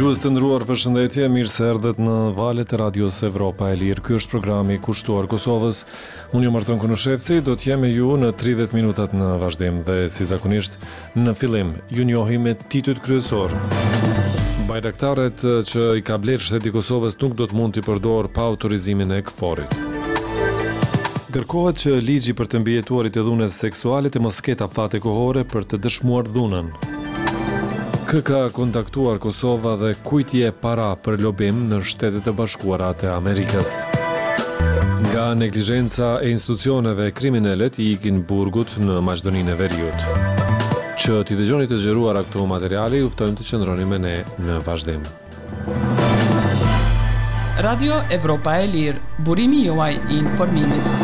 Dëgjues të nderuar, përshëndetje, mirë se erdhët në valët e Radios Evropa e Lirë. Ky është programi kushtuar Kosovës. Unë jam Arton Kunushevci, do të jem me ju në 30 minutat në vazhdim dhe si zakonisht në fillim ju njohim me titujt kryesor. Bajraktaret që i ka blerë shteti i Kosovës nuk do të mund t'i përdorë pa autorizimin e KFOR-it. Kërkohet që ligji për të mbijetuarit e dhunës seksuale të mos ketë afate kohore për të dëshmuar dhunën. Ka kontaktuar Kosova dhe kujt je para për lobim në Shtetet e Bashkuara të Amerikës. Nga neglizhenca e institucioneve kriminalet i ikin burgut në Maqedoninë e Veriut. Që t'i dëgjoni të zgjeruar këto materiale, ju ftojmë të qëndroni me ne në vazhdim. Radio Evropa e Lirë, burimi juaj i informimit.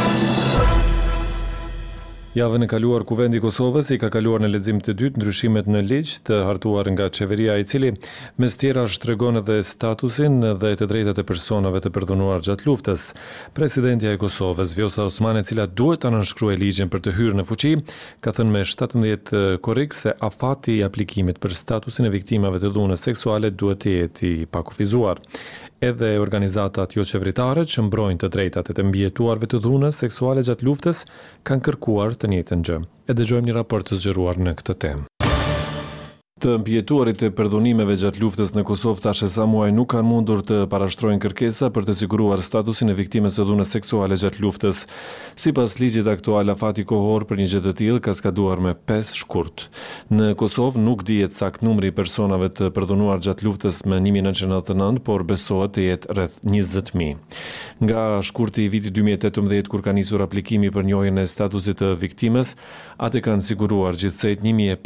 Javën e kaluar Kuvendi i Kosovës i ka kaluar në lexim të dytë ndryshimet në ligj të hartuar nga qeveria, i cili mes tjera shtregon edhe statusin dhe të drejtat e personave të përdhunuar gjatë luftës. Presidentja e Kosovës, Vjosa Osmani, e cila duhet ta nënshkruajë ligjin për të hyrë në fuqi, ka thënë me 17 korrik se afati i aplikimit për statusin e viktimave të dhunës seksuale duhet të jetë i pakufizuar. Edhe organizatat jo qeveritare që mbrojnë të drejtat e të mbijetuarve të dhunës seksuale gjatë luftës kanë kërkuar të njëjtën gjë. E dëgjojmë një raport të zgjeruar në këtë temë. Të mbijetuarit e përdhunimeve gjatë luftës në Kosovë tash e sa muaj nuk kanë mundur të parashtrojnë kërkesa për të siguruar statusin e viktimës së dhunës seksuale gjatë luftës. Sipas ligjit aktual, afati kohor për një gjë të tillë ka skaduar me 5 shkurt. Në Kosovë nuk dihet sakt numri i personave të përdhunuar gjatë luftës me 1999, por besohet të jetë rreth 20.000. Nga shkurti i vitit 2018, kur ka nisur aplikimi për njohjen e statusit të viktimës, atë kanë siguruar gjithsej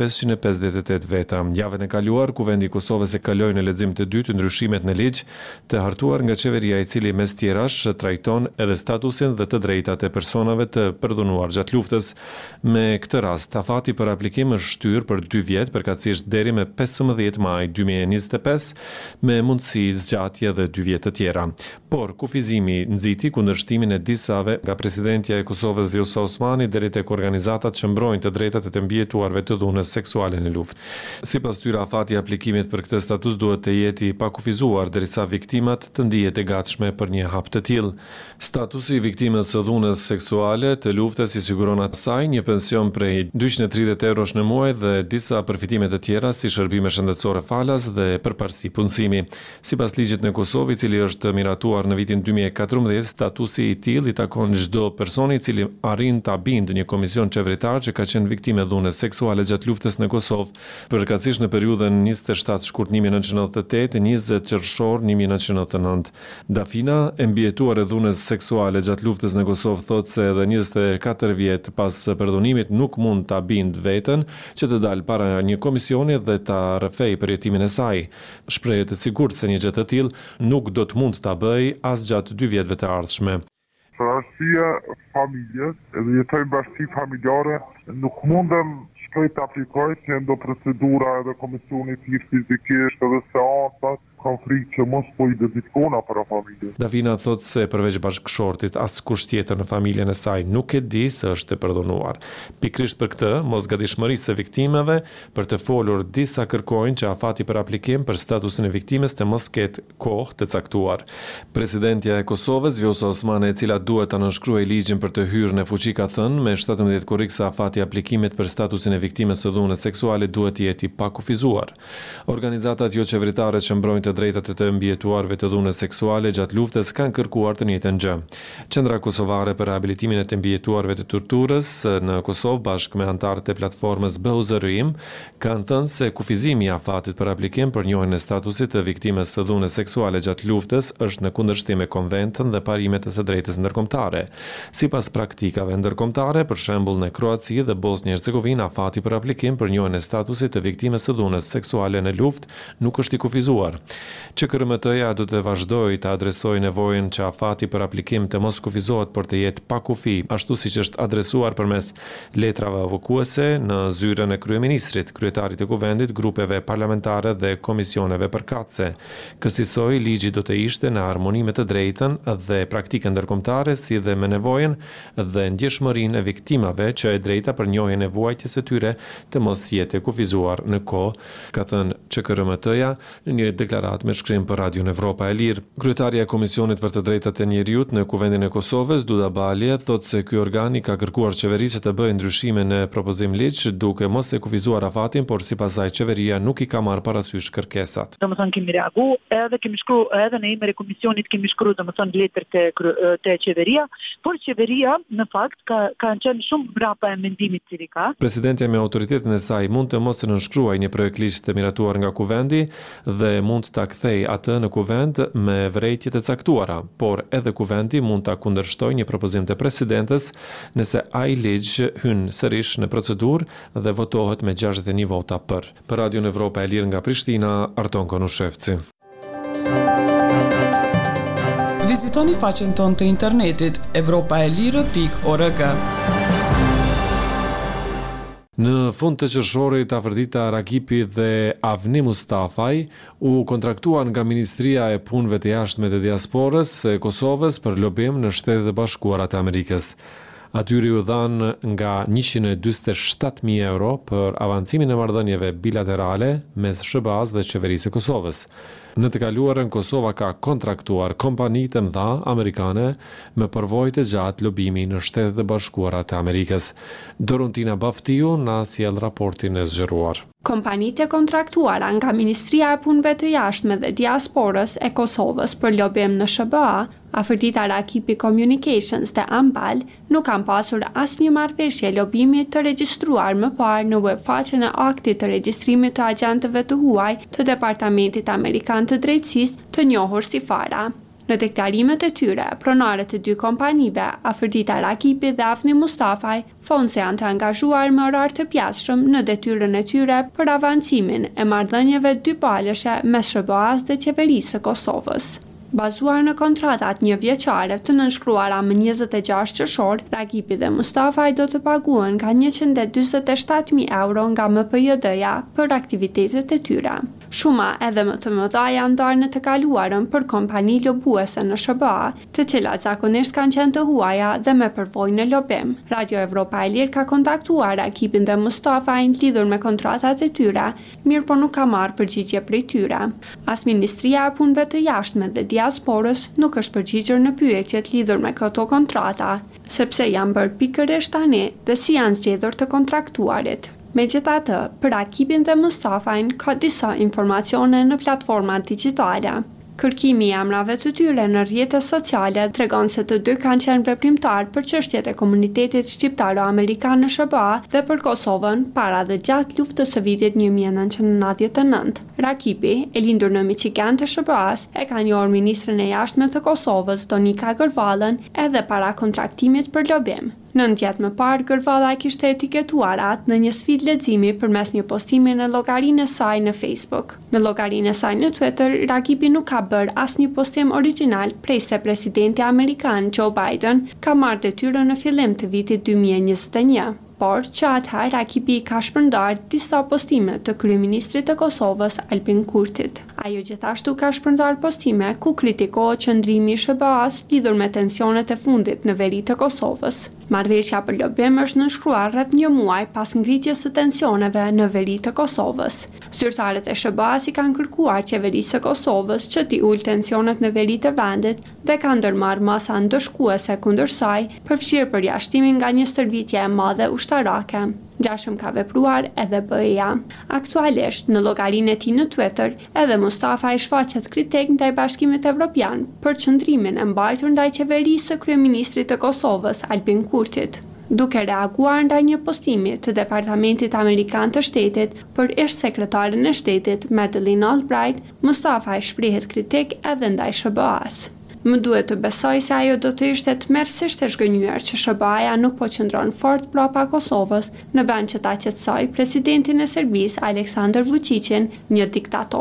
1558 veta. Javën e kaluar, Kuvendi i Kosovës e kaloi në lexim të dytë ndryshimet në ligj të hartuar nga qeveria, i cili mes tjerash trajton edhe statusin dhe të drejtat e personave të përdhunuar gjatë luftës. Me këtë rast, afati për aplikim është shtyr për 2 vjet, përkatësisht deri me 15 maj 2025, me mundësi zgjatje dhe 2 vjet të tjera. Por kufizimi nxiti kundërshtimin e disave nga presidentja e Kosovës, Vjosa Osmani, deri tek organizatat që mbrojnë të drejtat e të mbijetuarve të dhunës seksuale në luftë. Sipas tyre, afati i aplikimit për këtë status duhet të jetë i pakufizuar derisa viktimat të ndihet e gatshme për një hap të tillë. Statusi i viktimës së dhunës seksuale të luftës i siguron asaj një pension prej 230 eurosh në muaj dhe disa përfitime të tjera si shërbime shëndetësore falas dhe përparësi punësimi. Sipas ligjit në Kosovë, i cili është miratuar në vitin 2014, statusi i tillë i takon çdo personi i cili arrin ta bindë një komision qeveritar që ka qenë viktime dhunës seksuale gjatë luftës në Kosovë, përkatësisht në periudhën 27 shkurt 1998 e 20 qershor 1999. Dafina, e mbijetuar e dhunës seksuale gjatë luftës në Kosovë, thotë se edhe 24 vjet pas përdhunimit nuk mund ta bindë veten që të dalë para një komisioni dhe ta rrëfej përjetimin e saj. Shprehet e sigurt se një gjë të tillë nuk do të mund ta bëj as gjatë 2 vjetëve të ardhshme. Për arsye familjes, edhe jetojmë bashkësi familjare, nuk mundem shpejt aplikoj, që ndo procedura edhe komisioni thirr fizikisht edhe seancat, kam frikë që mos po identifikona para familjes. Davina thot se përveç bashkëshortit, askush tjetër në familjen e saj nuk e di se është e përdhunuar. Pikrisht për këtë, mosgatishmërisë së viktimeve për të folur, disa kërkojnë që afati për aplikim për statusin e viktimës të mos ketë kohë të caktuar. Presidentja e Kosovës, Vjosa Osmani, e cila duhet ta nënshkruajë ligjin për të hyrë në fuqi, ka thënë me 17 korrik se afati i aplikimit për statusin e viktimës së dhunës seksuale duhet të jetë i pakufizuar. Organizatat jo qeveritare që mbrojnë të drejtat e të mbijetuarve të dhunës seksuale gjatë luftës kanë kërkuar të njëjtën gjë. Qendra Kosovare për rehabilitimin e të mbijetuarve të torturës në Kosovë bashkë me anëtarët e platformës BUZRIM kanë thënë se kufizimi i afatit për aplikim për njohjen e statusit të viktimës së dhunës seksuale gjatë luftës është në kundërshtim me konventën dhe parimet e së drejtës ndërkombëtare. Sipas praktikave ndërkombëtare, për shembull në Kroaci dhe Bosnjë-Hercegovinë, afati për aplikim për njohjen e statusit të viktimës së dhunës seksuale në luftë nuk është i kufizuar. QKRMT-ja do të vazhdojë të adresojë nevojën që afati për aplikim të mos kufizohet por të jetë pa kufi, ashtu siç është adresuar përmes letrave avokuese në zyrën e kryeministrit, kryetarit të kuvendit, grupeve parlamentare dhe komisioneve përkatëse. Kësaj ligji do të ishte në harmoni me të drejtën dhe praktikën ndërkombëtare, si dhe me nevojën dhe ndjeshmërinë e viktimave që e drejta për njohjen e vuajtjes së tyre të mos jetë kufizuar në kohë, ka thënë QKRMT-ja në një deklaratë me shkrim për Radion Evropa e Lirë. Kryetaria e Komisionit për të Drejtat e Njerëzit në Kuvendin e Kosovës, Duda Balje, thotë se ky organ i ka kërkuar qeverisë të bëjë ndryshime në propozim ligj duke mos e kufizuar afatin, por sipas saj qeveria nuk i ka marrë parasysh kërkesat. Domethënë kemi reaguar, edhe kemi shkruar edhe në emër e komisionit kemi shkruar domethënë letër te qeveria, por qeveria në fakt ka qenë shumë mbrapa e mendimit që ka. Presidentja me autoritetin e saj mund të mos nënshkruajë një projekt ligj të miratuar nga kuvendi dhe mund ta kthejë atë në kuvend me vërejtje të caktuara, por edhe kuvendi mund ta kundërshtojë një propozim të presidentes nëse ai ligj hyn sërish në procedurë dhe votohet me 61 vota për. Për Radion Evropa e Lirë nga Prishtina, Arton Konushevci. Vizitoni faqen tonë të internetit europaelire.org. Në fund të qershorit, Afërdita Rakipi dhe Avni Mustafaj u kontraktuan nga Ministria e Punëve të Jashtme të Diasporës e Kosovës për lobim në Shtetet e Bashkuara të Amerikës. Atyri u dhanë nga 147.000 euro për avancimin e marrëdhënieve bilaterale mes SBA-s dhe Qeverisë së Kosovës. Në të kaluarën, Kosova ka kontraktuar kompani të mëdha amerikane me përvojë të gjatë lobimi në Shtetet e Bashkuara të Amerikës. Dorontina Baftiu na sjell raportin e zgjeruar. Kompanitë e kontraktuara nga Ministria e Punëve të Jashtme dhe Diasporës e Kosovës për lobim në SBA, Afërdita Rakipi Communications dhe Ambal, nuk kanë pasur asnjë marrëveshje lobimi të regjistruar më parë në webfaqen e aktit të regjistrimit të agentëve të huaj të Departamentit Amerikan të Drejtësisë, të njohur si FARA. Në deklarimet e tyre, pronarët e dy kompanive, Afërdita Rakipi dhe Avni Mustafaj, thonë se janë të angazhuar me orar të pjashtëm në detyrën e tyre për avancimin e marrëdhënieve dypalëshe mes SBA-s dhe Qeverisë së Kosovës. Bazuar në kontratat një vjeçare të nënshkruara më 26 qershor, Rakipi dhe Mustafaj do të paguhen nga 147.000 euro nga MPJD-ja për aktivitetet e tyre. Shuma edhe më të mëdha janë ndarë në të kaluarën për kompani lobuese në SBA, të cilat zakonisht kanë qenë të huaja dhe me përvojë në lobim. Radio Evropa e Lirë ka kontaktuar Rakipin dhe Mustafajin lidhur me kontratat e tyre, mirë po nuk ka marrë përgjigje prej tyre. As Ministria e Punëve të Jashtme dhe Diasporës nuk është përgjigjur në pyetjet lidhur me këto kontrata, sepse janë bërë pikërisht tani dhe si janë zgjedhur të kontraktuarit. Megjithatë, për Rakipin dhe Mustafajin ka disa informacione në platformat digjitale. Kërkimi i emrave të tyre në rrjetet sociale tregon se të dy kanë qenë veprimtar për çështjet e komunitetit shqiptaro-amerikan në SBA dhe për Kosovën para dhe gjatë luftës së vitit 1999. Rakipi, e lindur në Michigan të SBA-s, e ka njohur ministren e jashtme të Kosovës, Donika Gërvallën, edhe para kontraktimit për lobim. Në vjet më parë, Gërvalla kishte etiketuar atë në një sfidë leximi përmes një postimi në llogarinë e saj në Facebook. Në llogarinë e saj në Twitter, Rakipi nuk ka bërë asnjë postim origjinal prej se presidenti amerikan Joe Biden ka marrë detyrën në fillim të vitit 2021. Por që atëherë Rakipi ka shpërndar disa postime të kryeministrit të Kosovës Albin Kurtit. Ajo gjithashtu ka shpërndar postime ku kritikohet qëndrimi i SBA-s lidhur me tensionet e fundit në veri të Kosovës. Marrëveshja për lobim është nënshkruar rreth një muaj pas ngritjes së tensioneve në veri të Kosovës. Zyrtarët e SBA-s i kanë kërkuar qeverisë së Kosovës që t'i ulë tensionet në veri të vendit dhe kanë ndërmarrë masa ndëshkuese kundër saj, përfshirë përjashtimin nga një stërvitje e madhe ushtarake. Gjashëm ka vepruar edhe BE-ja. Aktualisht, në llogarinë e tij në Twitter, edhe Mustafa i shfaqet kritik ndaj Bashkimit Evropian për qëndrimin e mbajtur ndaj qeverisë së kryeministrit të Kosovës, Albin Kurtit. Duke reaguar ndaj një postimi të Departamentit Amerikan të Shtetit për ish-sekretaren e shtetit, Madeleine Albright, Mustafa i shprehet kritik edhe ndaj SBA-s. Më duhet të besoj se ajo do të ishte tmerrsisht e zgënjur që SBA-ja nuk po qëndron fort brapa Kosovës në vend që ta qetësoj presidentin e Serbisë Aleksandar Vučićin, një diktator.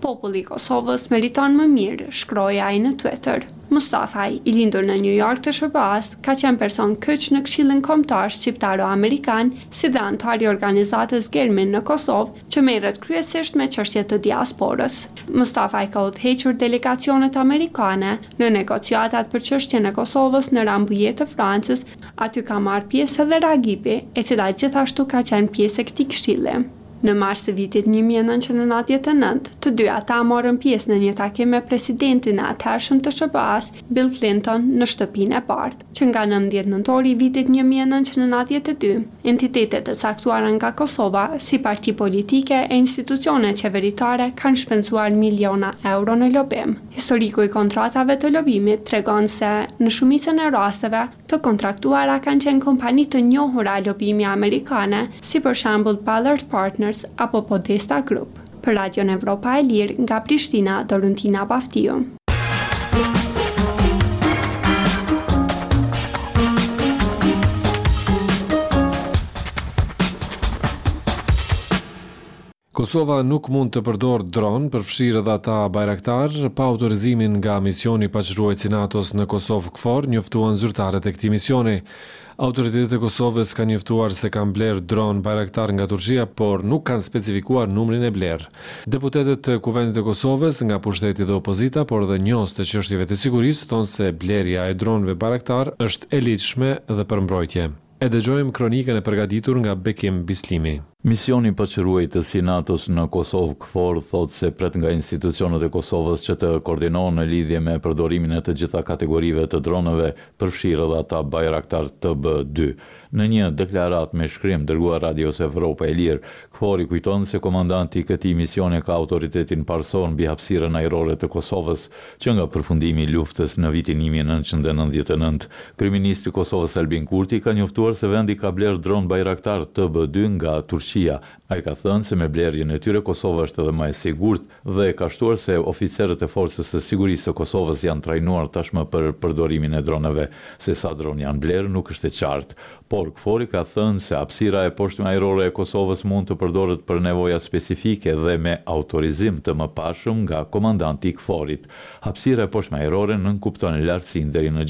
Populli i Kosovës meriton më mirë, shkroi ai në Twitter. Mustafaj, i lindur në New York të SBA-s, ka qenë person kyç në Këshillin Kombëtar Shqiptaro-Amerikan, si dhe antar i organizatës Gelmin në Kosovë, që merret kryesisht me çështje të diasporës. Mustafaj ka udhëhequr delegacionet amerikane në negociatat për çështjen e Kosovës në Rambuje të Francës, aty ka marrë pjesë edhe Ragipi, e cila gjithashtu ka qenë pjesë e këtij këshilli. Në mars të vitit 1999, të dy ata morën pjesë në një takim me presidentin e atëhershëm të SBA-s, Bill Clinton, në shtëpinë e Bardh, që nga 19 nëntori i vitit 1992, entitetet të caktuara nga Kosova, si parti politike e institucione qeveritare, kanë shpenzuar miliona euro në lobim. Historiku i kontratave të lobimit tregon se në shumicën e rasteve, të kontraktuara kanë qenë kompani të njohura lobimi amerikane, si për shembull Ballard Partners apo Podesta Group. Për Radion Evropa e Lirë, nga Prishtina, Doruntina Baftiu. Kosova nuk mund të përdorë dron, përfshirë edhe ata Bayraktar, pa autorizimin nga misioni paçruesi NATO-s në Kosovë KFOR, njoftuan zyrtarët e këtij misioni. Autoritetet e Kosovës kanë njoftuar se kanë blerë dron Bayraktar nga Turqia, por nuk kanë specifikuar numrin e blerë. Deputetët të Kuvendit të Kosovës nga pushteti dhe opozita, por edhe njohës të çështjeve të sigurisë, thonë se blerja e dronëve Bayraktar është e lidhshme dhe për mbrojtje. E dëgjojmë kronikën e përgatitur nga Bekim Bislimi. Misioni paçrues i NATO-s në Kosovë KFOR thotë se pret nga institucionet e Kosovës që të koordinohen në lidhje me përdorimin e të gjitha kategorive të dronëve, përfshirë edhe ata Bayraktar TB2. Në një deklaratë me shkrim dërguar Radios Evropa e Lirë, KFOR i kujton se komandanti i këtij misioni ka autoritetin parësor mbi hapësirën ajrore të Kosovës, që nga përfundimi i luftës në vitin 1999, kryeministri i Kosovës Albin Kurti ka njoftuar se vendi ka blerë dron Bayraktar TB2 nga Turqia. Ai ka thënë se me blerjen e tyre Kosova është edhe më e sigurt dhe ka shtuar se oficerët e forcës së sigurisë së Kosovës janë trajnuar tashmë për përdorimin e droneve. Se sa dron janë blerë nuk është e qartë, por KFOR ka thënë se hapësira e poshtme ajrore e Kosovës mund të përdoret për nevoja specifike dhe me autorizim të mëpashëm nga komandanti i KFOR-it. Hapësira e poshtme ajrore nënkupton lartësinë deri në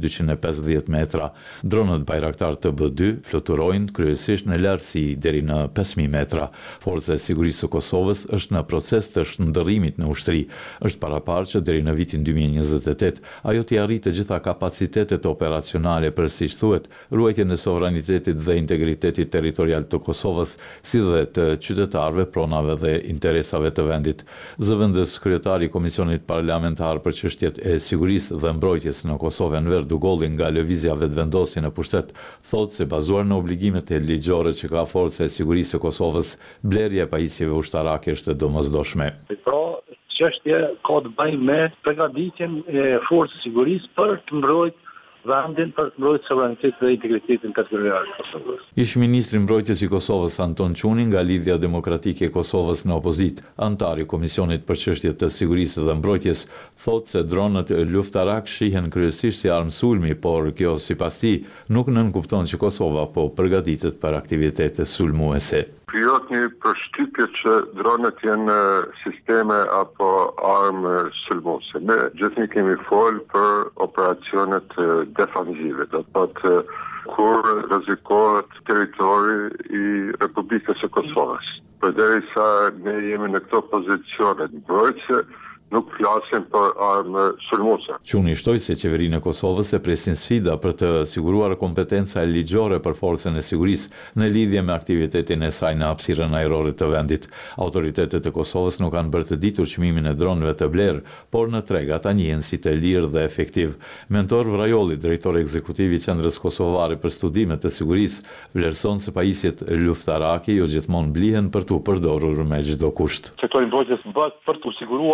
6250 metra. Dronët Bayraktar TB2 fluturojnë kryesisht në lartësi deri në 5000 metra. Forca e sigurisë së Kosovës është në proces të shndërrimit në ushtri. Është paraparë që deri në vitin 2028 ajo t'i arrijë të gjitha kapacitetet operacionale për, siç thuhet, ruajtjen e sovranitetit dhe integritetit territorial të Kosovës, si dhe të qytetarëve, pronave dhe interesave të vendit. Zëvendës kryetari i Komisionit Parlamentar për çështjet e sigurisë dhe mbrojtjes në Kosovë, Enver Dugolli, nga lëvizja vetvendosi në pushtet, thotë se bazuar në obligimet e ligjore që ka Forca e Sigurisë së Kosovës, blerja e pajisjeve ushtarake është domosdoshme. Pra, çështja ka të bëjë me përgatitjen e forcës së sigurisë për të mbrojtur vendin, për të mbrojtur sovranitetin dhe integritetin territorial të Kosovës. Ish ministri i mbrojtjes i Kosovës Anton Çuni nga Lidhja Demokratike e Kosovës në opozit, antar i Komisionit për çështjet të sigurisë dhe mbrojtjes, thotë se dronët luftarak shihen kryesisht si armë sulmi, por kjo sipas tij nuk nënkupton që Kosova po përgatitet për aktivitete sulmuese. Krijohet një përshtypje që dronet janë sisteme apo armë sulmuese. Ne gjithnjë kemi folë për operacionet defanzive, do të thotë kur rrezikohet territori i Republikës së Kosovës. Përderisa ne jemi në këto pozicione mbrojtëse, nuk flasim për armë sulmuese. Çuni shtoi se qeverinë e Kosovës e presin sfida për të siguruar kompetenca ligjore për forcën e sigurisë në lidhje me aktivitetin e saj në hapësirën ajrore të vendit. Autoritetet e Kosovës nuk kanë bërë të ditur çmimin e dronëve të blerë, por në treg ata njihen si të lirë dhe efektiv. Mentor Vrajolli, drejtori ekzekutiv i Qendrës Kosovare për Studime të Sigurisë, vlerëson se pajisjet luftarake jo gjithmonë blihen për t'u përdorur me çdo kusht. Sektori mbrojtjes bëhet për t'u siguruar që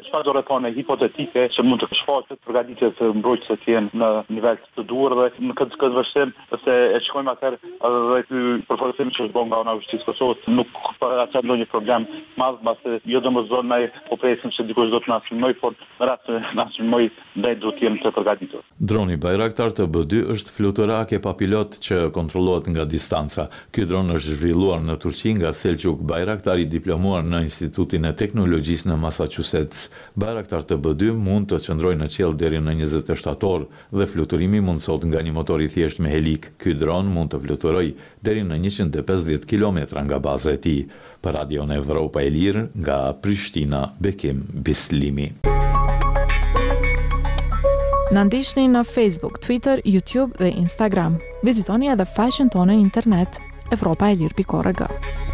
çfarë do rrethone hipotetike që mund të shfaqet përgatitjet të mbrojtësve të jenë në nivel të duhur dhe në këtë vështrim se e shkojmë atëherë dhe ky përforcim që është bën nga ana e Justisë Kosovës nuk ka ndonjë problem madh, mbase jo domosdoshmë po presim se dikush do të na sulmoj, por në rast se na sulmoj ne duhet të jemi të përgatitur. Droni Bayraktar të B2 është fluturake pa pilot që kontrollohet nga distanca. Ky dron është zhvilluar në Turqi nga Selçuk Bayraktar, i diplomuar në Institutin e Teknologjisë në Massachusetts. Bayraktar të B2 mund të qëndrojë në qiell deri në 27 orë dhe fluturimi mundsohet nga një motor i thjeshtë me helik. Ky dron mund të fluturojë deri në 150 kilometra nga baza e tij. Për Radion Evropa e Lirë, nga Prishtina, Bekim Bislimi. Na ndiqni në Facebook, Twitter, YouTube dhe Instagram. Vizitoni edhe faqen tonë internet evropaelir.org.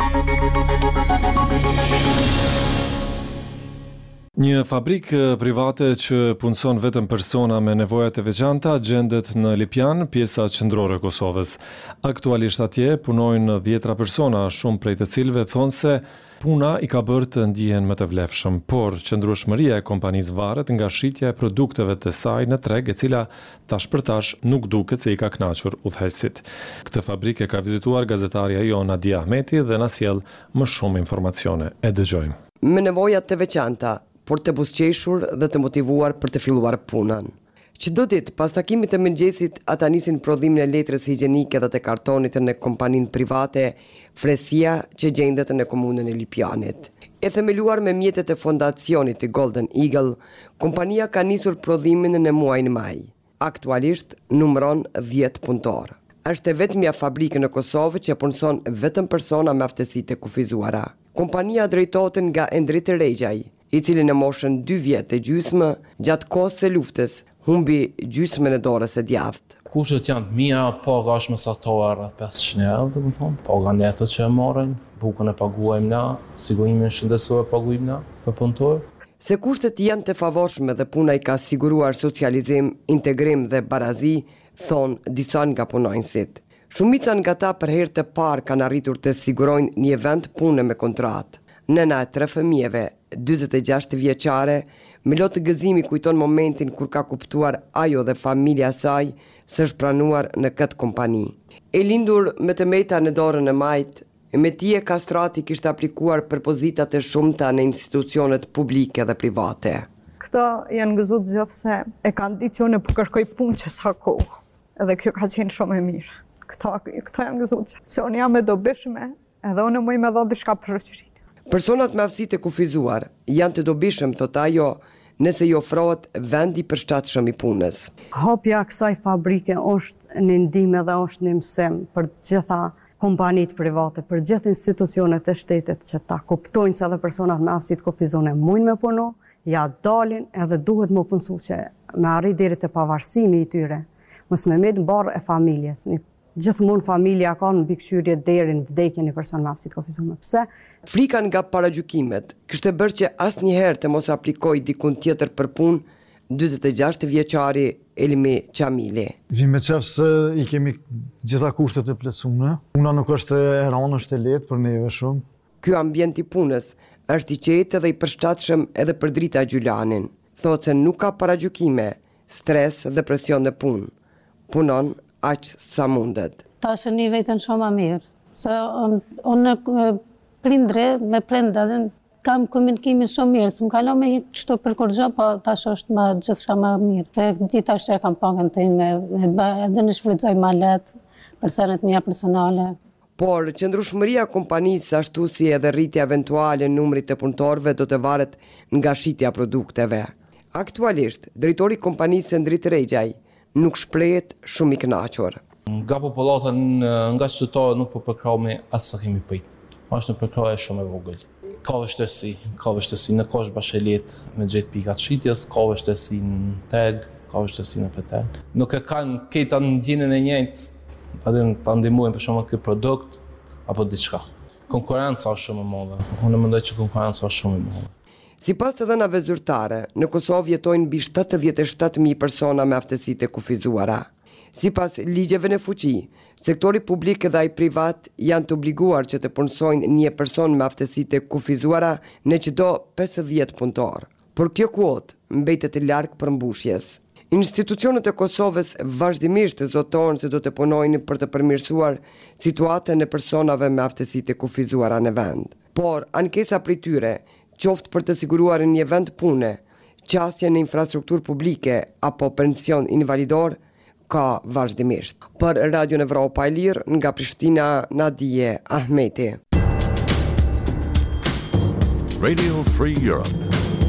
Një fabrikë private që punëson vetëm persona me nevojat e veçanta gjendet në Lipjan, pjesa qendrore e Kosovës. Aktualisht atje punojnë 10 persona, shumë prej të cilëve thonë se puna i ka bërë të ndihen më të vlefshëm, por qëndrueshmëria e kompanisë varet nga shitja e produkteve të saj në treg, e cila tash për tash nuk duket se i ka kënaqur udhëheqësit. Këtë fabrikë ka vizituar gazetarja jon Nadia Ahmeti dhe na sjell më shumë informacione. E dëgjojmë. Me nevojat të veçanta, por të buzëqeshur dhe të motivuar për të filluar punën. Çdo ditë pas takimit të mëngjesit, ata nisin prodhimin e letrës higjienike dhe të kartonit në kompaninë private Fresia që gjendet në komunën e Lipjanit. E themeluar me mjetet e fondacionit të Golden Eagle, kompania ka nisur prodhimin në muajin maj. Aktualisht numëron 10 punëtor. Është e vetmja fabrikë në Kosovë që punëson vetëm persona me aftësi të kufizuara. Kompania drejtohet nga Endrit Regjaj, i cili në moshën 2 vjet e gjysmë, gjatë kohës së luftës, humbi gjysmën e dorës së djathtë. Kushtet janë të mia, paga është mesatoare rreth 500 euro, domethënë, paga netët që e marrin, bukën e paguajmë na, sigurimin shëndetësor e paguajmë na për punëtor. Se kushtet janë të favorshme dhe puna i ka siguruar socializim, integrim dhe barazi, thonë disa nga punonjësit. Shumica nga ta për herë të parë kanë arritur të sigurojnë një vend pune me kontratë. Nëna e 3 fëmijëve, 46 vjeçare, me lot të gëzimi kujton momentin kur ka kuptuar ajo dhe familja saj se është pranuar në këtë kompani. E lindur me të meta në dorën e majt, me tije kastrati kishte aplikuar për pozitat e shumta në institucionet publike dhe private. Këta janë gëzut gjithë se e kanë ditë që unë po kërkoj punë që sa kohë, edhe kjo ka qenë shumë e mirë. Këta janë gëzut se unë jam e dobishme, edhe unë muj me dha diçka për shoqërinë. Personat me aftësi të kufizuar janë të dobishëm, thot ajo, nëse i ofrohet vendi përshtatshëm i punës. Hapja kësaj fabrike është një ndihmë dhe është një mësim për gjitha kompanitë private, për gjithë institucionet e shtetit që ta kuptojnë se edhe personat me aftësi të kufizuar mundin me punu, ja dalin edhe duhet më punësu që me arrit deri te pavarësimi i tyre, mos me met barë e familjes. Gjithmonë familja ka në mbikëqyrje deri në vdekjen e person me aftësi të kufizuar. Pse? Frika nga paragjykimet kishte bërë që asnjëherë të mos aplikoj dikun tjetër për punë 46 vjeçari Elmi Qamili. Vim me qef se i kemi gjitha kushtet e plotësuara. Puna nuk është e rëndë, është e lehtë për neve shumë. Ky ambient i punës është i qetë dhe i përshtatshëm edhe për Drita Gjulanin. Thotë se nuk ka paragjykime, stres dhe presion në punë. Punon aq sa mundet. Tash e një vetën shumë a mirë, se unë prindre me prindën kam komunikimin shumë mirë, se më kalon me çdo për kur gjë, po tash është më gjithçka më mirë. Se gjithashtu e kam pagën time, edhe në shfrytëzoj më lehtë për senet mia personale. Por qëndrueshmëria e kompanisë ashtu si edhe rritja eventuale e numrit të punëtorëve do të varet nga shitja produkteve. Aktualisht, drejtori i kompanisë Endrit Regjaj nuk shprehet shumë i kënaqur. Nga popullata nga qytetarët nuk po përkrahemi as sa kemi prit. Është një përkrahje shumë e vogël. Ka vështirësi në kosh bashkë lehtë me gjetë pikat shitjes, ka vështirësi në tag, ka vështirësi në petel. Nuk e kanë këta ndjenën e njëjtë, ta ndihmojnë për shembull ky produkt apo diçka. Konkurenca është shumë e madhe. Unë mendoj që konkurenca është shumë e madhe. Sipas të dhënave zyrtare, në Kosovë jetojnë mbi 77.000 persona me aftësi të kufizuara. Sipas ligjeve në fuqi, sektori publik dhe ai privat janë të obliguar që të punësojnë një person me aftësi të kufizuara në çdo 50 punëtor. por kjo kuotë mbetet e larg përmbushjes. Institucionet e Kosovës vazhdimisht zotojnë se do të punojnë për të përmirësuar situatën e personave me aftësi të kufizuara në vend. Por ankesa prej tyre, qoftë për të siguruar një vend pune, qasje në infrastrukturë publike apo pension invalidor, ka vazhdimisht. Për Radio Evropa e Lirë, nga Prishtina, Nadije Ahmeti. Radio Free Europe.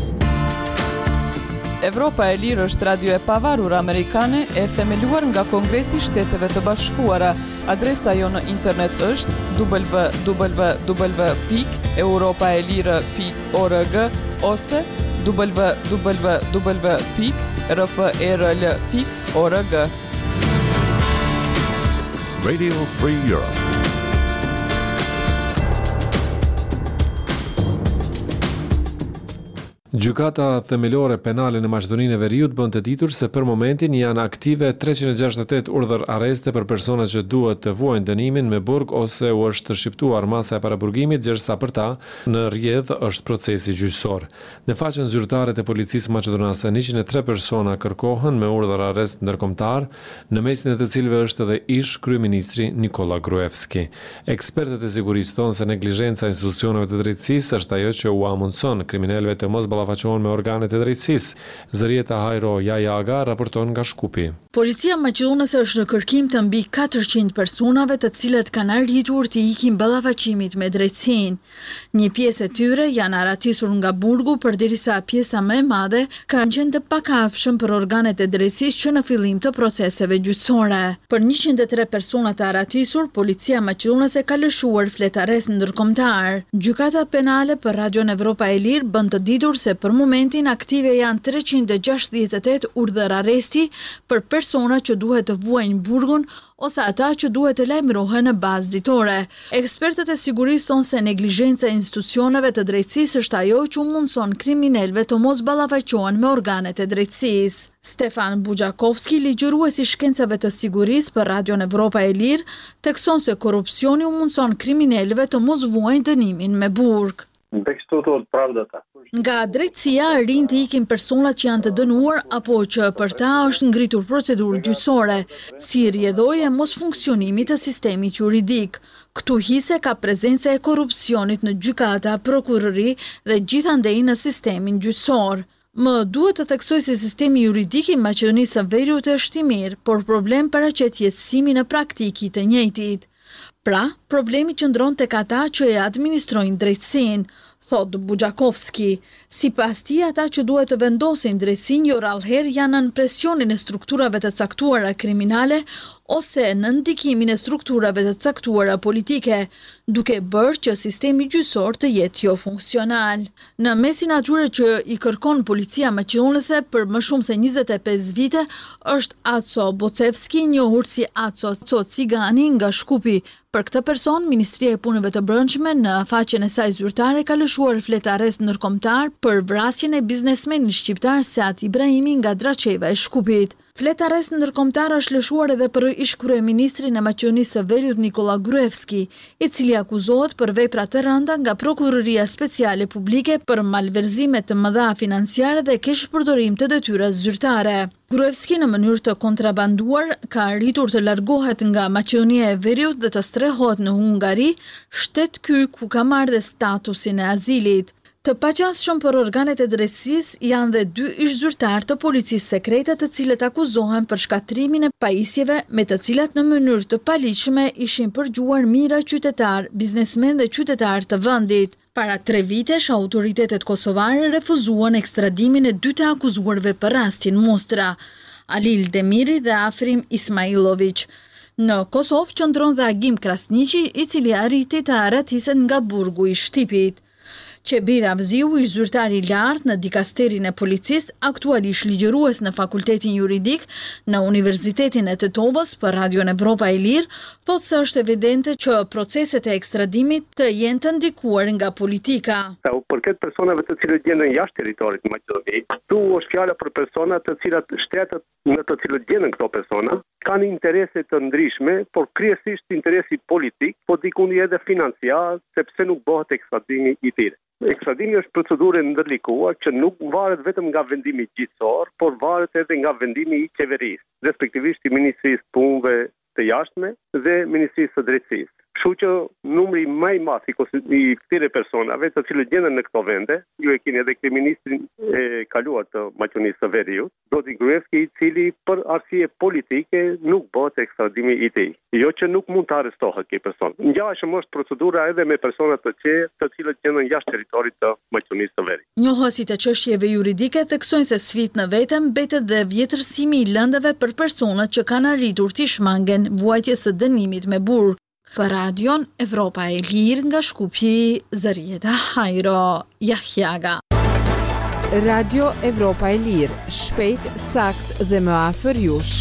Evropa e Lirë është radio e pavarur amerikane e themeluar nga Kongresi i Shteteve të Bashkuara. Adresa jo në internet është www.europaelire.org ose www.rfrl.org. Radio Free Europe. Gjykata themelore penale në Maqedoninë e Veriut bën të ditur se për momentin janë aktive 368 urdhër arreste për persona që duhet të vuajnë dënimin me burg ose u është shqiptuar masa e paraburgimit, ndërsa për ta në rrjedh është procesi gjyqësor. Në faqen zyrtare të policisë maqedonase 103 persona kërkohen me urdhër arrest ndërkombëtar, në mesin e të cilëve është edhe ish kryeministri Nikola Gruevski. Ekspertët e sigurisë thonë se neglizhenca e institucioneve të drejtësisë është ajo që u amundson kriminalëve të mos ballafaqohen me organet e drejtësisë. Zërieta Hajro Jajaga raporton nga Shkupi. Policia maqedonase është në kërkim të mbi 400 personave të cilët kanë arritur të ikin ballafaqimit me drejtësinë. Një pjesë e tyre janë aratisur nga burgu, përderisa pjesa më e madhe kanë qenë të pakafshëm për organet e drejtësisë që në fillim të proceseve gjyqësore. Për 103 persona të aratisur, policia maqedonase ka lëshuar fletarës ndërkombëtar. Gjykata penale për Radio Evropa e Lirë bën të ditur se për momentin aktive janë 368 urdhër arresti për persona që duhet të vuajnë burgun ose ata që duhet të lajmërohen në bazë ditore. Ekspertët e sigurisë thonë se neglizhenca e institucioneve të drejtësisë është ajo që mundson kriminalëve të mos ballafaqohen me organet e drejtësisë. Stefan Bujakovski, ligjërues i shkencave të sigurisë për Radio Evropa e Lirë, thekson se korrupsioni u mundson kriminalëve të mos vuajnë dënimin me burg. Nga drejtësia arrin të ikin personat që janë të dënuar apo që për ta është ngritur procedurë gjyqësore, si rrjedhojë e mos funksionimit të sistemit juridik. Këtu hise ka prezenca e korrupsionit në gjykata, prokurori dhe gjithandej në sistemin gjyqësor. Më duhet të theksoj se sistemi juridik i Maqedonisë së Veriut është i mirë, por problem paraqet jetësimi në praktikë të njëjtit. Pra, problemi qëndron tek ata që e administrojnë drejtësinë, thot Bujakovski. Sipas tij, ata që duhet të vendosin drejtësinë jo rallëherë janë në presionin e strukturave të caktuara kriminale ose në ndikimin e strukturave të caktuara politike, duke bërë që sistemi gjyqësor të jetë jo funksional. Në mesin atyre që i kërkon policia maqedonase për më shumë se 25 vite është Aco Bocevski, njohur si Aco Cigani nga Shkupi. Për këtë person, Ministria e Punëve të Brendshme në faqen e saj zyrtare ka lëshuar fletë arrest ndërkombëtar për vrasjen e biznesmenit shqiptar Seat Ibrahimi nga Draçeva e Shkupit. Fletë arrest ndërkombëtar është lëshuar edhe për ish kryeministrin e Maqedonisë së Veriut Nikola Gruevski, i cili akuzohet për vepra të rënda nga Prokuroria Speciale Publike për malverzime të mëdha financiare dhe keqpërdorim të detyrës zyrtare. Gruevski në mënyrë të kontrabanduar ka arritur të largohet nga Maqedonia e Veriut dhe të strehohet në Hungari, shtet ky ku ka marrë dhe statusin e azilit. Të paqasshëm për organet e drejtësisë janë dhe 2 ish-zyrtar të policisë sekrete të cilët akuzohen për shkatrimin e pajisjeve me të cilat në mënyrë të paligjshme ishin përgjuar mijëra qytetar, biznesmen dhe qytetar të vendit. Para 3 vitesh, autoritetet kosovare refuzuan ekstradimin e 2 të akuzuarve për rastin Mostra, Alil Demiri dhe Afrim Ismailović. Në Kosovë qëndron dhe Agim Krasniqi, i cili arriti të aratiset nga burgu i Shtipit. Qebir Avziu, ish zyrtar i lartë në dikasterin e policisë, aktualisht ligjërues në Fakultetin Juridik në Universitetin e Tetovës për Radio Evropa e Lirë, thotë se është evidente që proceset e ekstradimit të jenë të ndikuar nga politika. Përket personave të cilët gjenden jashtë territorit të Maqedonisë, këtu është fjala për persona të cilat shtetet në të cilët gjenden këto persona kanë interese të ndryshme, por kryesisht interesi politik, po dikundi edhe financiar, sepse nuk bëhet ekstradimi i tyre. Ekstradimi është procedurë ndërlikuar që nuk varet vetëm nga vendimi gjyqësor, por varet edhe nga vendimi i qeverisë, respektivisht i Ministrisë Punëve të Jashtme dhe Ministrisë së Drejtësisë. Kështu që numri më i madh i këtyre personave të cilët gjenden në këto vende, ju e keni edhe kryeministrin e kaluar të Maqedonisë së Veriut, Zoti Gruevski, i cili për arsye politike nuk bëhet ekstradimi i tij. Jo që nuk mund të arrestohet ky person. Ngjashëm është procedura edhe me persona të tjerë, të cilët gjenden jashtë territorit të Maqedonisë së Veriut. Njohësit e çështjeve juridike theksojnë se sfidë në vetë mbetet dhe vjetërsimi i lëndëve për personat që kanë arritur të shmangen vuajtjes së dënimit me burg. Për radion Evropa e Lirë nga Shkupji, Zarieta Hajro Jahjaga. Radio Evropa e Lirë, shpejt, sakt dhe më afër jush.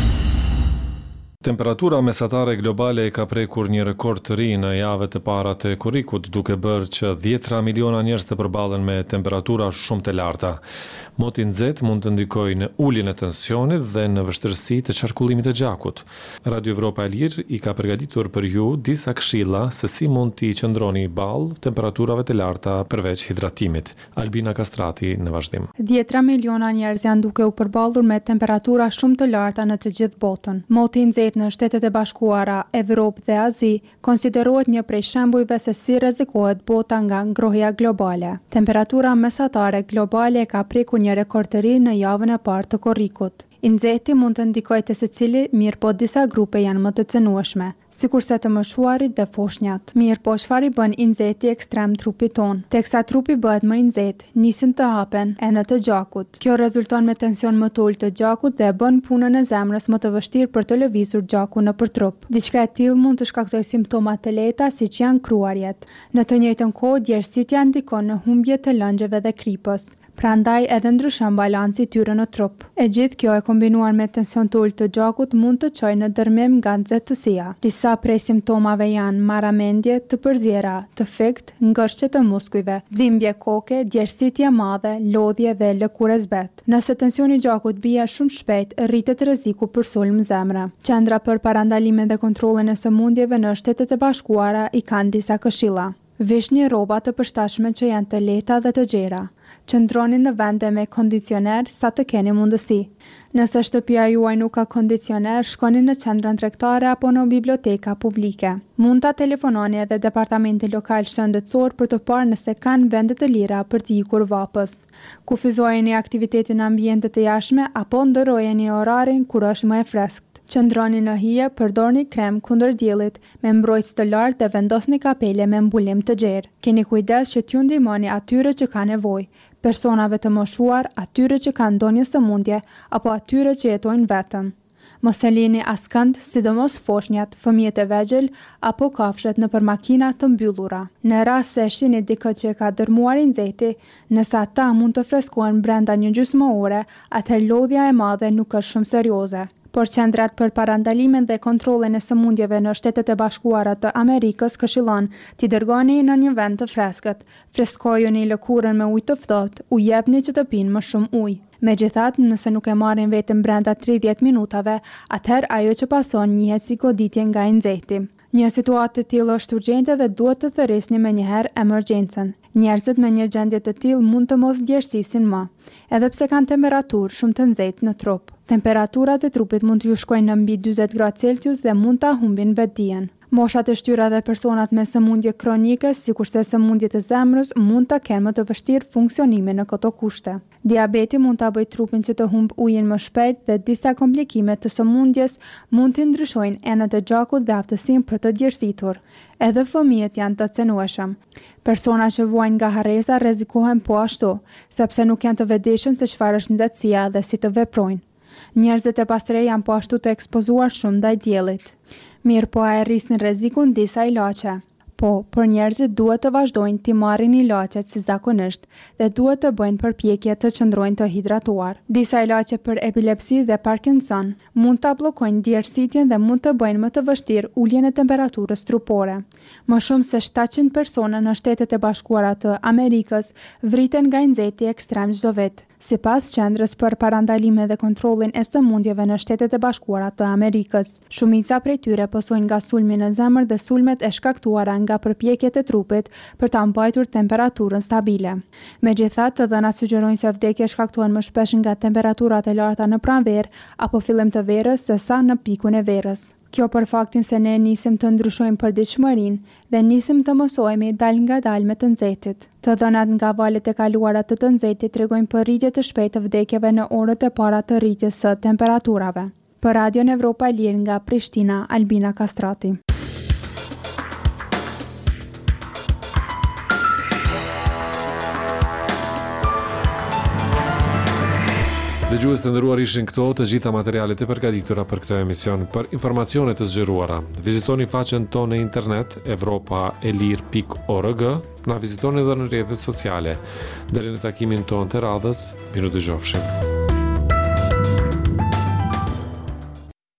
Temperatura mesatare globale ka prekur një rekord të ri në javët e para të korrikut, duke bërë që 10 miliona njerëz të përballen me temperatura shumë të larta. Moti nxehtë mund të ndikojë në uljen e tensionit dhe në vështirësi të qarkullimit të gjakut. Radio Evropa e Lirë i ka përgatitur për ju disa këshilla se si mund t'i qëndroni ballë temperaturave të larta përveç hidratimit. Albina Kastrati në vazhdim. 10 miliona njerëz janë duke u përballur me temperatura shumë të larta në të gjithë botën. Moti nxehtë në Shtetet e Bashkuara, Evropë dhe Azi konsiderohet një prej shembujve se si rrezikohet bota nga ngrohja globale. Temperatura mesatare globale ka prekur një rekord të ri në javën e parë të korrikut. I nxehti mund të ndikojë te secili, mirë po disa grupe janë më të cënueshme, sikurse të moshuarit dhe foshnjat. Mirë po çfarë i bën i nxehti ekstrem trupit ton? Teksa trupi bëhet më i nxehtë, nisin të hapen enët e gjakut. Kjo rezulton me tension më të ulët të gjakut dhe bën punën e zemrës më të vështirë për të lëvizur gjakun nëpër trup. Diçka e tillë mund të shkaktojë simptoma të lehta siç janë kruarjet. Në të njëjtën kohë, djersitja ndikon në humbje të lëngjeve dhe kripës. Prandaj edhe ndryshon balanci i tyre në trup. E gjithë kjo e kombinuar me tension të ulët të gjakut mund të çojë në dërmim nga nxehtësia. Disa prej simptomave janë marramendje të përzjera, të fikt, ngërshje të muskujve, dhimbje koke, djersitje e madhe, lodhje dhe lëkurë zbet. Nëse tensioni i gjakut bie shumë shpejt, rritet rreziku për sulm zemre. Qendra për parandalimin dhe kontrollin e sëmundjeve në Shtetet e Bashkuara i kanë disa këshilla. Vishni rroba të përshtatshme që janë të lehta dhe të gjera. Qëndroni në vende me kondicioner sa të keni mundësi. Nëse shtëpia juaj nuk ka kondicioner, shkoni në qendrën tregtare apo në biblioteka publike. Mund ta telefononi edhe departamentin lokal shëndetësor për të parë nëse kanë vende të lira për të ikur vapës. Kufizojeni aktivitetin në ambiente të jashtme apo ndërrojeni orarin kur është më e freskët. Qëndroni në hije, përdorni krem kundër diellit me mbrojtës të lartë dhe vendosni kapele me mbulim të gjerë. Keni kujdes që t'ju ndihmoni atyre që kanë nevojë, personave të moshuar, atyre që kanë ndonjë sëmundje apo atyre që jetojnë vetëm. Mos e lini askënd, sidomos foshnjat, fëmijët e vegjël apo kafshët nëpër makina të mbyllura. Në rast se shihni dikë që ka dërmuar i nxehti, nëse ata mund të freskohen brenda një gjysmë ore, atëherë lodhja e madhe nuk është shumë serioze. Por qendrat për parandalimin dhe kontrollin e sëmundjeve në Shtetet e Bashkuara të Amerikës këshillon t'i dërgoni në një vend të freskët, freskojuni lëkurën me ujë të ftohtë, u jepni që të pinë më shumë ujë. Megjithatë, nëse nuk e marrin veten brenda 30 minutave, atëherë ajo që pason njihet si goditje nga i nxehti. Një situatë të tillë është urgjente dhe duhet të thërrisni menjëherë emergjencën. Njerëzit me një gjendje të tillë mund të mos djersisin më, edhe pse kanë temperaturë shumë të nxehtë në trup. Temperaturat e trupit mund t'ju shkojnë në mbi 40 gradë Celsius dhe mund ta humbin vetdijen. Moshat e shtyra dhe personat me sëmundje kronike, sikurse sëmundjet e zemrës, mund ta kenë më të vështirë funksionimin në këto kushte. Diabeti mund ta bëjë trupin që të humb ujin më shpejt dhe disa komplikime të sëmundjes mund të ndryshojnë enët e gjakut dhe aftësinë për të djersitur. Edhe fëmijët janë të cënueshëm. Persona që vuajnë nga harreza rrezikohen po ashtu, sepse nuk janë të vetëdijshëm se çfarë është nxehtësia dhe si të veprojnë. Njerëzit e pastrej janë po ashtu të ekspozuar shumë ndaj diellit. Mirë po a e rrisin rrezikun disa ilaçe. Po, për njerëzit duhet të vazhdojnë t'i marrin ilaçet si zakonisht dhe duhet të bëjnë përpjekje të qëndrojnë të hidratuar. Disa ilaçe për epilepsi dhe Parkinson mund ta bllokojnë djersitjen dhe mund të bëjnë më të vështirë uljen e temperaturës trupore. Më shumë se 700 persona në Shtetet e Bashkuara të Amerikës vriten nga i nxehti ekstrem çdo vit. sipas Qendrës për Parandalimin dhe Kontrollin e Sëmundjeve në Shtetet e Bashkuara të Amerikës. Shumica prej tyre pësojnë nga sulmi në zemër dhe sulmet e shkaktuara nga përpjekjet e trupit për ta mbajtur temperaturën stabile. Megjithatë, të dhënat sugjerojnë se vdekja shkaktohen më shpesh nga temperaturat e larta në pranverë apo fillim të verës se sa në pikun e verës. Kjo për faktin se ne nisim të ndryshojmë përditshmërinë dhe nisim të mësojmë dal nga dal me të nxehtit. Të dhënat nga valet e kaluara të nxehtit tregojnë për rritje të shpejtë të vdekjeve në orët e para të rritjes së temperaturave. Për Radion Evropa e Lirë nga Prishtina, Albina Kastrati. Dëgjues të nderuar, ishin këto të gjitha materialet e përgatitura për këtë emision. Për informacione të zgjeruara, vizitoni faqen tonë në internet evropaelir.org, na vizitoni edhe në rrjetet sociale. Deri në takimin tonë të radhës, miru dëgjofshim.